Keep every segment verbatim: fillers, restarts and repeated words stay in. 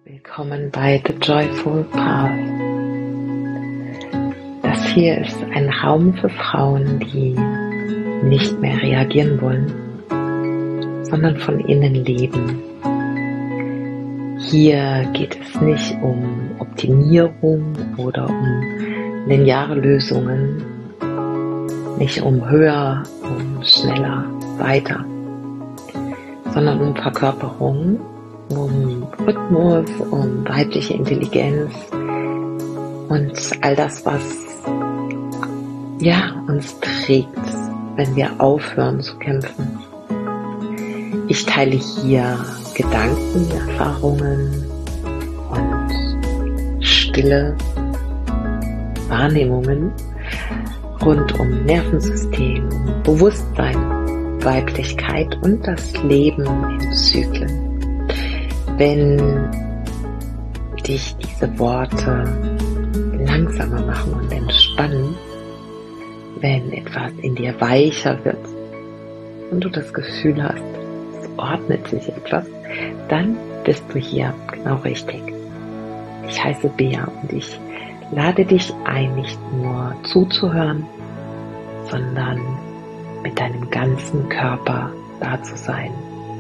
Willkommen bei The Joyful Path. Das hier ist ein Raum für Frauen, die nicht mehr reagieren wollen, sondern von innen leben. Hier geht es nicht um Optimierung oder um lineare Lösungen, nicht um höher, um schneller, weiter, sondern um Verkörperung, um Rhythmus, um weibliche Intelligenz und all das, was ja, uns trägt, wenn wir aufhören zu kämpfen. Ich teile hier Gedanken, Erfahrungen und stille Wahrnehmungen rund um Nervensystem, Bewusstsein, Weiblichkeit und das Leben in Zyklen. Wenn dich diese Worte langsamer machen und entspannen, wenn etwas in dir weicher wird und du das Gefühl hast, es ordnet sich etwas, dann bist du hier genau richtig. Ich heiße Bea und ich lade dich ein, nicht nur zuzuhören, sondern mit deinem ganzen Körper da zu sein.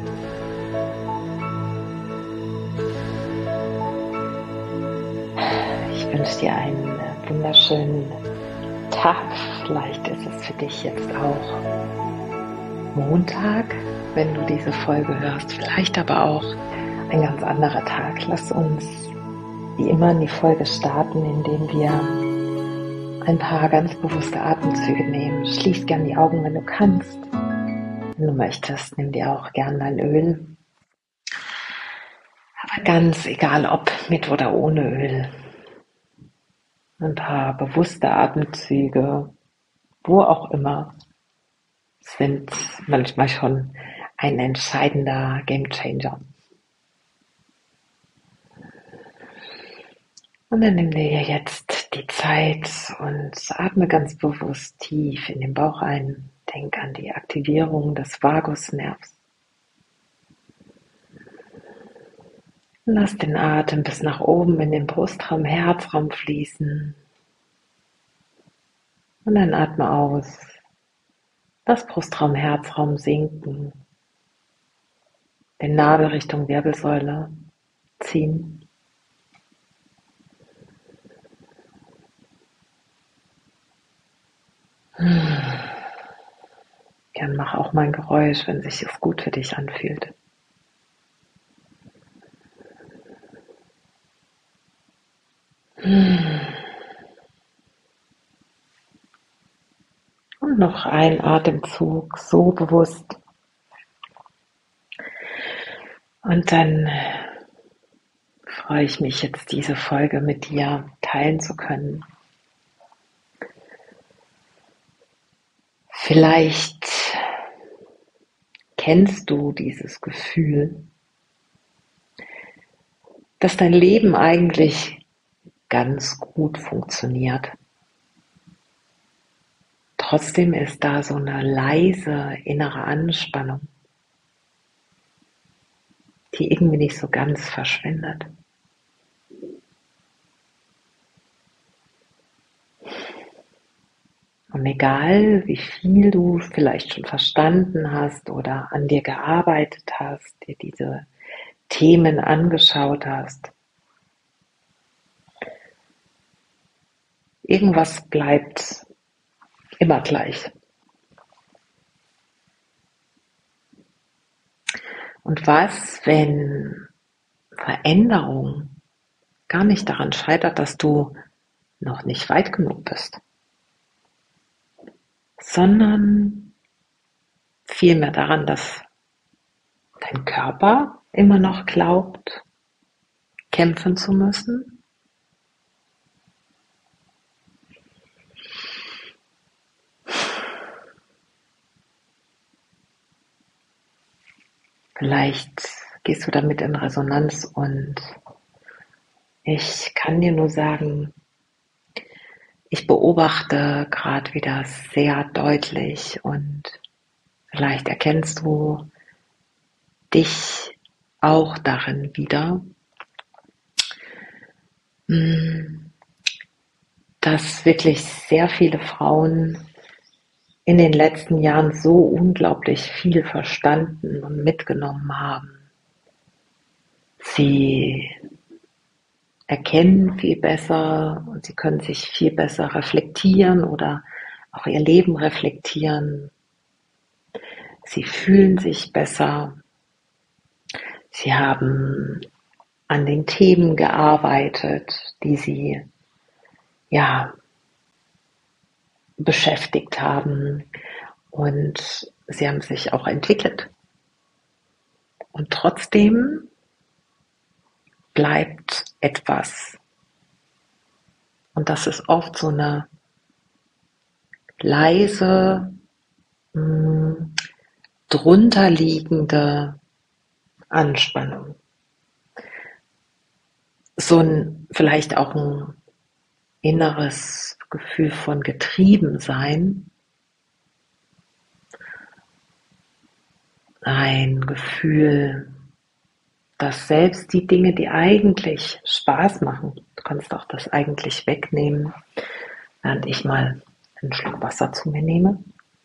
Ich wünsche dir einen wunderschönen Tag. Vielleicht ist es für dich jetzt auch Montag, wenn du diese Folge hörst. Vielleicht aber auch ein ganz anderer Tag. Lass uns wie immer in die Folge starten, indem wir ein paar ganz bewusste Atemzüge nehmen. Schließ gern die Augen, wenn du kannst. Wenn du möchtest, nimm dir auch gern dein Öl. Aber ganz egal, ob mit oder ohne Öl. Ein paar bewusste Atemzüge, wo auch immer, sind manchmal schon ein entscheidender Gamechanger. Und dann nimm dir jetzt die Zeit und atme ganz bewusst tief in den Bauch ein. Denk an die Aktivierung des Vagusnervs. Lass den Atem bis nach oben in den Brustraum, Herzraum fließen. Und dann atme aus. Lass Brustraum, Herzraum sinken. Den Nabel Richtung Wirbelsäule ziehen. Gern mach auch mal ein Geräusch, wenn sich es gut für dich anfühlt. Und noch ein Atemzug, so bewusst. Und dann freue ich mich jetzt, diese Folge mit dir teilen zu können. Vielleicht kennst du dieses Gefühl, dass dein Leben eigentlich ganz gut funktioniert. Trotzdem ist da so eine leise innere Anspannung, die irgendwie nicht so ganz verschwindet. Und egal, wie viel du vielleicht schon verstanden hast oder an dir gearbeitet hast, dir diese Themen angeschaut hast, irgendwas bleibt immer gleich. Und was, wenn Veränderung gar nicht daran scheitert, dass du noch nicht weit genug bist, sondern vielmehr daran, dass dein Körper immer noch glaubt, kämpfen zu müssen? Vielleicht gehst du damit in Resonanz und ich kann dir nur sagen, ich beobachte gerade wieder sehr deutlich und vielleicht erkennst du dich auch darin wieder, dass wirklich sehr viele Frauen in den letzten Jahren so unglaublich viel verstanden und mitgenommen haben. Sie erkennen viel besser und sie können sich viel besser reflektieren oder auch ihr Leben reflektieren. Sie fühlen sich besser. Sie haben an den Themen gearbeitet, die sie ja beschäftigt haben, und sie haben sich auch entwickelt. Und trotzdem bleibt etwas. Und das ist oft so eine leise, mh, drunterliegende Anspannung. So ein, vielleicht auch ein inneres Gefühl von Getriebensein. Ein Gefühl, dass selbst die Dinge, die eigentlich Spaß machen, du kannst auch das eigentlich wegnehmen, während ich mal einen Schluck Wasser zu mir nehme.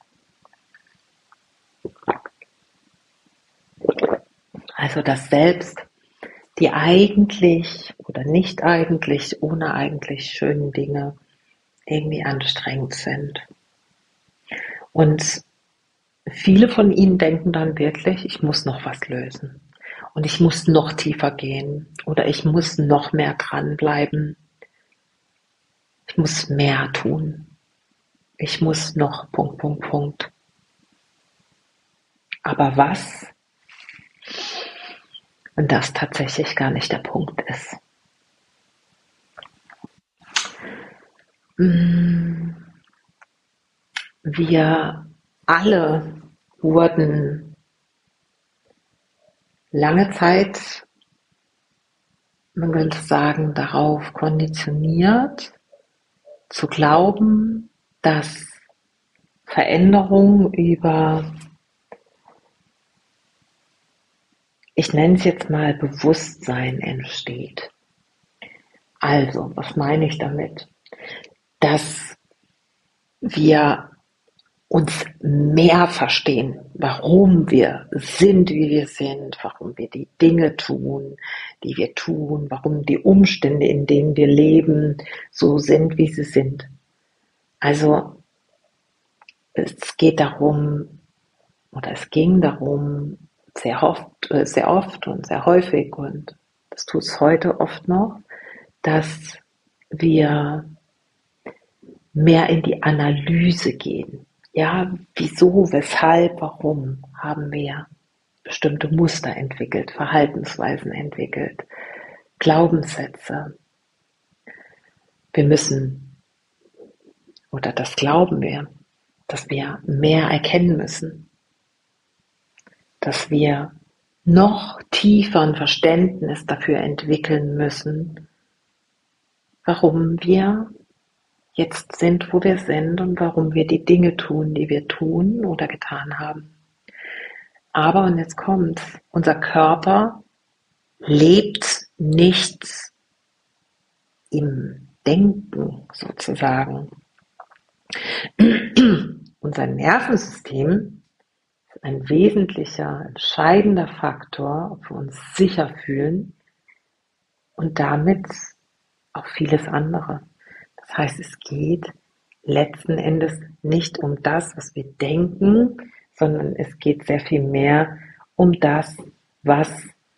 Also dass selbst die eigentlich oder nicht eigentlich, ohne eigentlich schönen Dinge irgendwie anstrengend sind. Und viele von ihnen denken dann wirklich, ich muss noch was lösen. Und ich muss noch tiefer gehen. Oder ich muss noch mehr dranbleiben. Ich muss mehr tun. Ich muss noch Punkt, Punkt, Punkt. Aber was? Und das tatsächlich gar nicht der Punkt ist. Wir alle wurden lange Zeit, man könnte sagen, darauf konditioniert, zu glauben, dass Veränderung über, ich nenne es jetzt mal, Bewusstsein entsteht. Also, was meine ich damit? Dass wir uns mehr verstehen, warum wir sind, wie wir sind, warum wir die Dinge tun, die wir tun, warum die Umstände, in denen wir leben, so sind, wie sie sind. Also es geht darum, oder es ging darum, sehr oft, sehr oft und sehr häufig, und das tut es heute oft noch, dass wir mehr in die Analyse gehen. Ja, wieso, weshalb, warum haben wir bestimmte Muster entwickelt, Verhaltensweisen entwickelt, Glaubenssätze. Wir müssen, oder das glauben wir, dass wir mehr erkennen müssen, dass wir noch tiefer ein Verständnis dafür entwickeln müssen, warum wir jetzt sind, wo wir sind und warum wir die Dinge tun, die wir tun oder getan haben. Aber, und jetzt kommt's, unser Körper lebt nicht im Denken sozusagen. Unser Nervensystem ist ein wesentlicher, entscheidender Faktor, ob wir uns sicher fühlen und damit auch vieles andere. Das heißt, es geht letzten Endes nicht um das, was wir denken, sondern es geht sehr viel mehr um das, was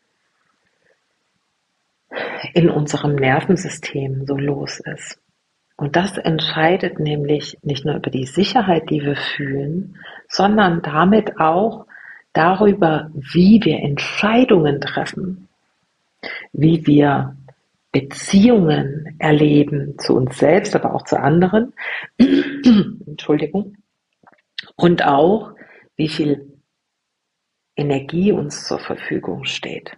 in unserem Nervensystem so los ist. Und das entscheidet nämlich nicht nur über die Sicherheit, die wir fühlen, sondern damit auch darüber, wie wir Entscheidungen treffen, wie wir Beziehungen erleben zu uns selbst, aber auch zu anderen. Entschuldigung. Und auch, wie viel Energie uns zur Verfügung steht.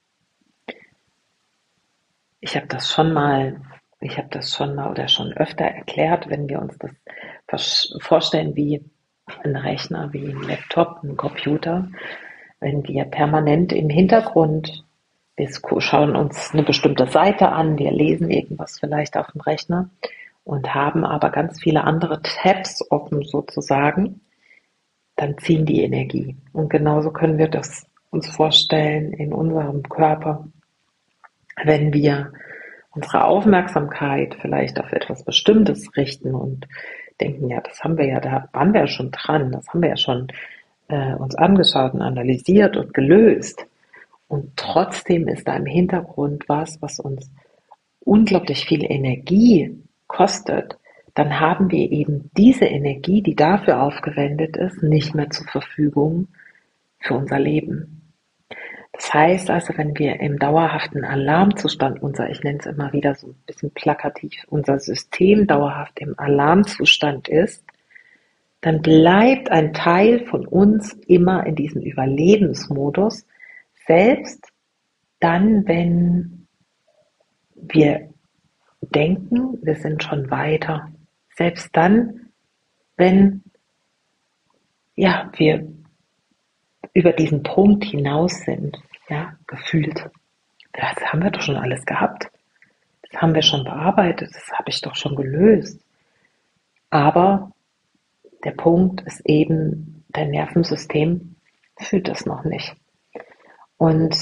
Ich habe das schon mal, ich habe das schon mal oder schon öfter erklärt, wenn wir uns das vorstellen wie ein Rechner, wie ein Laptop, ein Computer, wenn wir permanent im Hintergrund Wir schauen uns eine bestimmte Seite an, wir lesen irgendwas vielleicht auf dem Rechner und haben aber ganz viele andere Tabs offen sozusagen, dann ziehen die Energie. Und genauso können wir das uns vorstellen in unserem Körper, wenn wir unsere Aufmerksamkeit vielleicht auf etwas Bestimmtes richten und denken, ja, das haben wir ja, da waren wir ja schon dran, das haben wir ja schon äh, uns angeschaut und analysiert und gelöst. Und trotzdem ist da im Hintergrund was, was uns unglaublich viel Energie kostet, dann haben wir eben diese Energie, die dafür aufgewendet ist, nicht mehr zur Verfügung für unser Leben. Das heißt also, wenn wir im dauerhaften Alarmzustand, unser, ich nenne es immer wieder so ein bisschen plakativ, unser System dauerhaft im Alarmzustand ist, dann bleibt ein Teil von uns immer in diesem Überlebensmodus, selbst dann, wenn wir denken, wir sind schon weiter. Selbst dann, wenn ja, wir über diesen Punkt hinaus sind, ja, gefühlt. Das haben wir doch schon alles gehabt. Das haben wir schon bearbeitet. Das habe ich doch schon gelöst. Aber der Punkt ist eben, dein Nervensystem fühlt das noch nicht. Und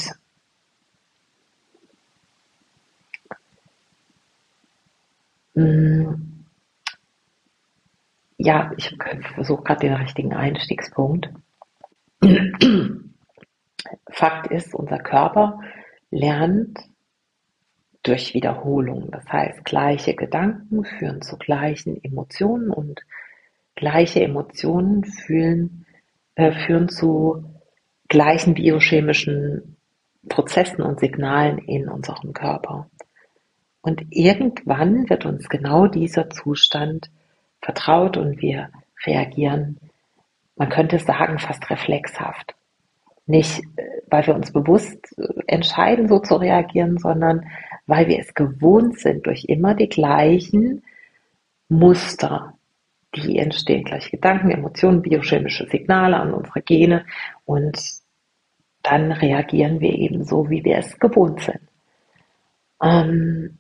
mh, ja, ich versuche gerade den richtigen Einstiegspunkt. Fakt ist, unser Körper lernt durch Wiederholung. Das heißt, gleiche Gedanken führen zu gleichen Emotionen und gleiche Emotionen fühlen, äh, führen zu gleichen biochemischen Prozessen und Signalen in unserem Körper. Und irgendwann wird uns genau dieser Zustand vertraut und wir reagieren, man könnte sagen, fast reflexhaft. Nicht, weil wir uns bewusst entscheiden, so zu reagieren, sondern weil wir es gewohnt sind, durch immer die gleichen Muster, die entstehen, gleich Gedanken, Emotionen, biochemische Signale an unsere Gene und dann reagieren wir eben so, wie wir es gewohnt sind. Ähm,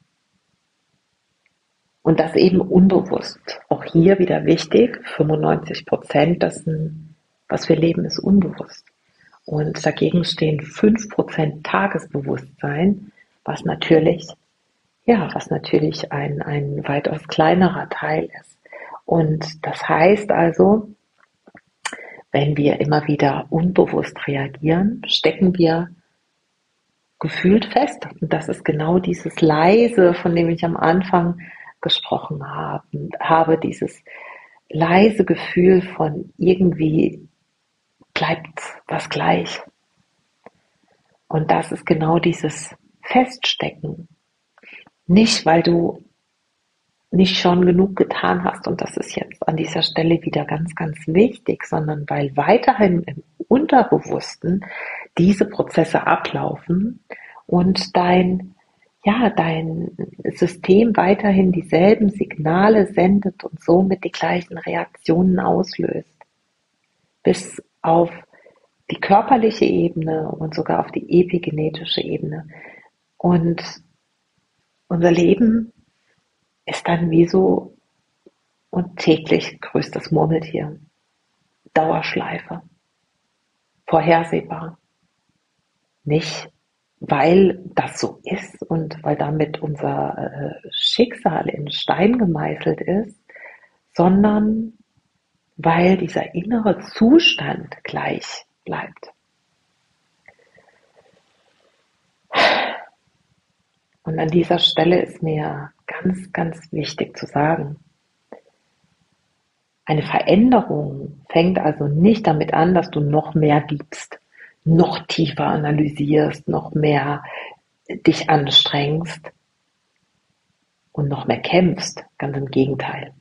und das eben unbewusst. Auch hier wieder wichtig, fünfundneunzig Prozent dessen, was wir leben, ist unbewusst. Und dagegen stehen fünf Prozent Tagesbewusstsein, was natürlich, ja, was natürlich ein, ein weitaus kleinerer Teil ist. Und das heißt also, wenn wir immer wieder unbewusst reagieren, stecken wir gefühlt fest. Und das ist genau dieses Leise, von dem ich am Anfang gesprochen habe, habe dieses leise Gefühl von irgendwie bleibt was gleich. Und das ist genau dieses Feststecken. Nicht, weil du nicht schon genug getan hast, und das ist jetzt an dieser Stelle wieder ganz, ganz wichtig, sondern weil weiterhin im Unterbewussten diese Prozesse ablaufen und dein, ja, dein System weiterhin dieselben Signale sendet und somit die gleichen Reaktionen auslöst. Bis auf die körperliche Ebene und sogar auf die epigenetische Ebene. Und unser Leben ist dann wie so und täglich größtes Murmeltier. Dauerschleife. Vorhersehbar. Nicht, weil das so ist und weil damit unser äh, Schicksal in Stein gemeißelt ist, sondern weil dieser innere Zustand gleich bleibt. Und an dieser Stelle ist mir ganz, ganz wichtig zu sagen, eine Veränderung fängt also nicht damit an, dass du noch mehr gibst, noch tiefer analysierst, noch mehr dich anstrengst und noch mehr kämpfst, ganz im Gegenteil.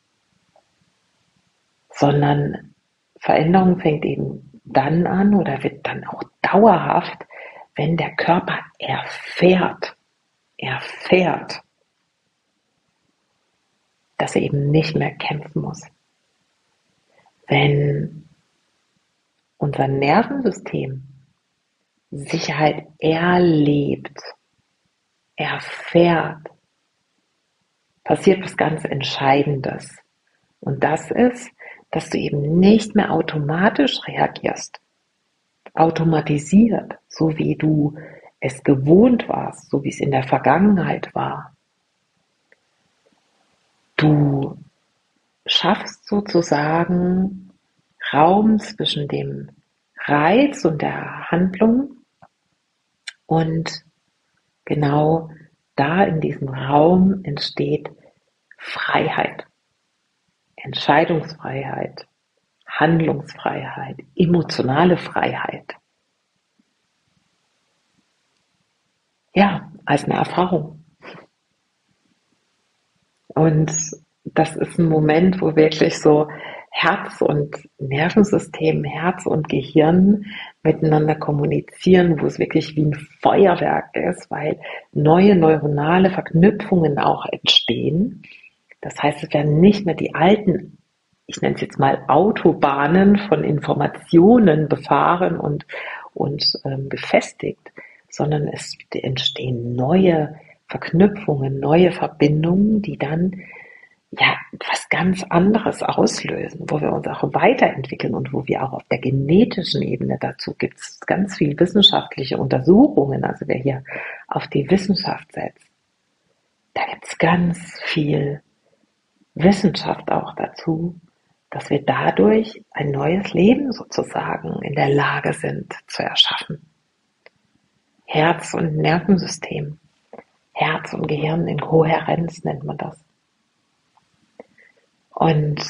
Sondern Veränderung fängt eben dann an oder wird dann auch dauerhaft, wenn der Körper erfährt, erfährt, dass er eben nicht mehr kämpfen muss. Wenn unser Nervensystem Sicherheit erlebt, erfährt, passiert was ganz Entscheidendes. Und das ist, dass du eben nicht mehr automatisch reagierst, automatisiert, so wie du es gewohnt warst, so wie es in der Vergangenheit war. Du schaffst sozusagen Raum zwischen dem Reiz und der Handlung und genau da in diesem Raum entsteht Freiheit, Entscheidungsfreiheit, Handlungsfreiheit, emotionale Freiheit. Ja, als eine Erfahrung. Und das ist ein Moment, wo wirklich so Herz und Nervensystem, Herz und Gehirn miteinander kommunizieren, wo es wirklich wie ein Feuerwerk ist, weil neue neuronale Verknüpfungen auch entstehen. Das heißt, es werden nicht mehr die alten, ich nenne es jetzt mal Autobahnen von Informationen befahren und, und ähm, befestigt, sondern es entstehen neue Verknüpfungen, neue Verbindungen, die dann ja was ganz anderes auslösen, wo wir uns auch weiterentwickeln und wo wir auch auf der genetischen Ebene, dazu gibt es ganz viele wissenschaftliche Untersuchungen, also wer hier auf die Wissenschaft setzt, da gibt es ganz viel Wissenschaft auch dazu, dass wir dadurch ein neues Leben sozusagen in der Lage sind zu erschaffen. Herz- und Nervensystem, Herz und Gehirn in Kohärenz nennt man das. Und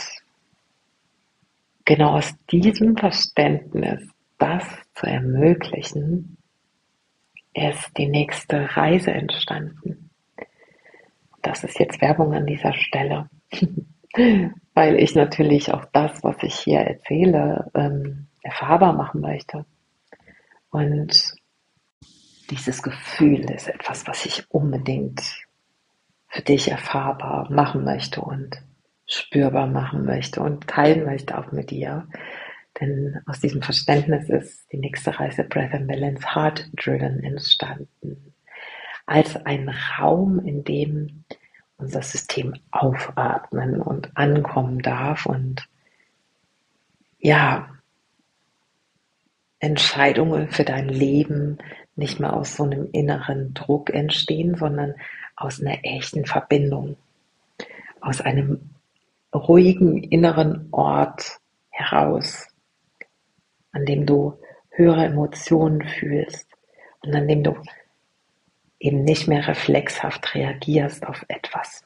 genau aus diesem Verständnis, das zu ermöglichen, ist die nächste Reise entstanden. Das ist jetzt Werbung an dieser Stelle, weil ich natürlich auch das, was ich hier erzähle, ähm, erfahrbar machen möchte. Und dieses Gefühl ist etwas, was ich unbedingt für dich erfahrbar machen möchte und spürbar machen möchte und teilen möchte auch mit dir. Denn aus diesem Verständnis ist die nächste Reise Breath and Balance Heart Driven entstanden. Als ein Raum, in dem unser System aufatmen und ankommen darf und ja, Entscheidungen für dein Leben nicht mehr aus so einem inneren Druck entstehen, sondern aus einer echten Verbindung, aus einem ruhigen inneren Ort heraus, an dem du höhere Emotionen fühlst und an dem du eben nicht mehr reflexhaft reagierst auf etwas.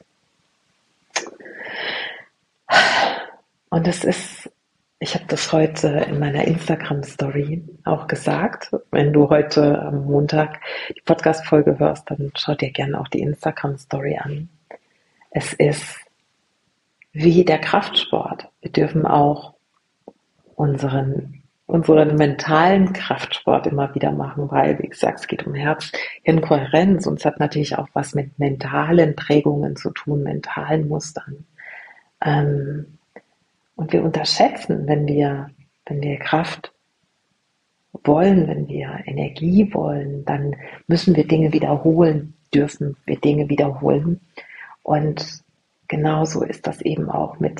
Und es ist, ich habe das heute in meiner Instagram-Story auch gesagt, wenn du heute am Montag die Podcast-Folge hörst, dann schau dir gerne auch die Instagram-Story an. Es ist wie der Kraftsport. Wir dürfen auch unseren, unseren mentalen Kraftsport immer wieder machen, weil, wie gesagt, es geht um Herz-Hirn-Kohärenz und es hat natürlich auch was mit mentalen Prägungen zu tun, mentalen Mustern. Ähm, und wir unterschätzen, wenn wir, wenn wir Kraft wollen, wenn wir Energie wollen, dann müssen wir Dinge wiederholen, dürfen wir Dinge wiederholen. Und genauso ist das eben auch mit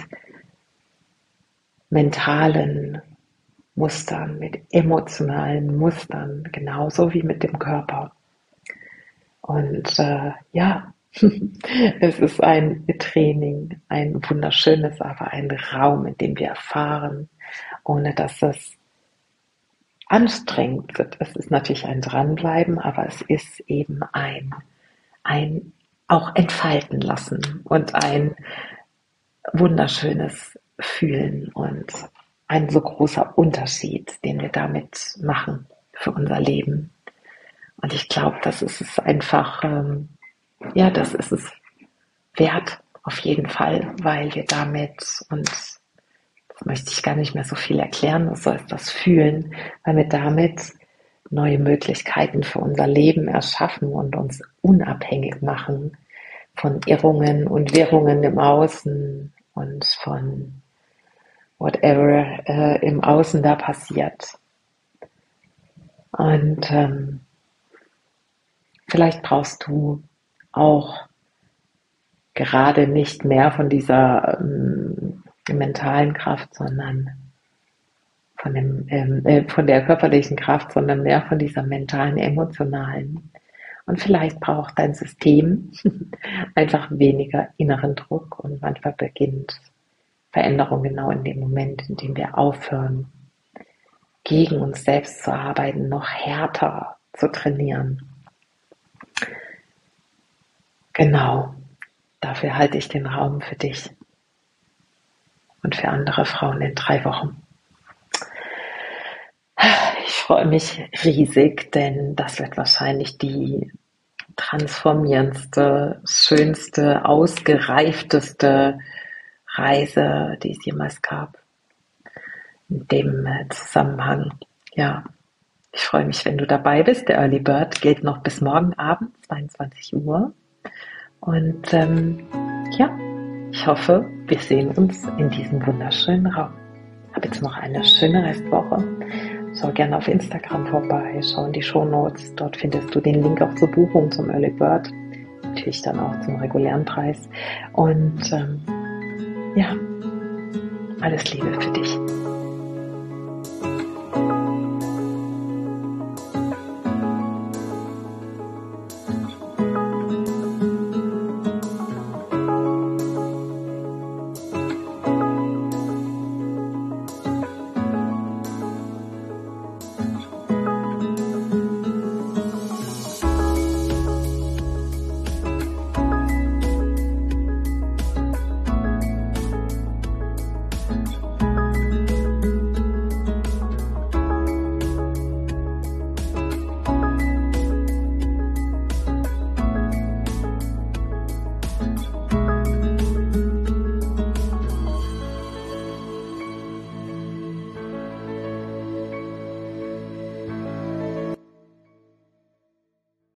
mentalen Mustern, mit emotionalen Mustern, genauso wie mit dem Körper. Und äh, ja, es ist ein Training, ein wunderschönes, aber ein Raum, in dem wir erfahren, ohne dass es anstrengend wird. Es ist natürlich ein Dranbleiben, aber es ist eben ein, ein auch entfalten lassen und ein wunderschönes Fühlen und ein so großer Unterschied, den wir damit machen für unser Leben. Und ich glaube, das ist es einfach, ähm, ja, das ist es wert, auf jeden Fall, weil wir damit uns, das möchte ich gar nicht mehr so viel erklären, so ist das Fühlen, weil wir damit neue Möglichkeiten für unser Leben erschaffen und uns unabhängig machen von Irrungen und Wirrungen im Außen und von whatever äh, im Außen da passiert. Und ähm, vielleicht brauchst du auch gerade nicht mehr von dieser ähm, mentalen Kraft, sondern von, dem, ähm, äh, von der körperlichen Kraft, sondern mehr von dieser mentalen, emotionalen. Und vielleicht braucht dein System einfach weniger inneren Druck und manchmal beginnt Veränderung genau in dem Moment, in dem wir aufhören, gegen uns selbst zu arbeiten, noch härter zu trainieren. Genau, dafür halte ich den Raum für dich und für andere Frauen in drei Wochen. Ich freue mich riesig, denn das wird wahrscheinlich die transformierendste, schönste, ausgereifteste Reise, die es jemals gab. In dem Zusammenhang, ja, ich freue mich, wenn du dabei bist. Der Early Bird geht noch bis morgen Abend, zweiundzwanzig Uhr. Und ähm, ja, ich hoffe, wir sehen uns in diesem wunderschönen Raum. Ich habe jetzt noch eine schöne Restwoche. Schau gerne auf Instagram vorbei, schau in die Shownotes. Dort findest du den Link auch zur Buchung zum Early Bird. Natürlich dann auch zum regulären Preis. Und ähm, ja, alles Liebe für dich.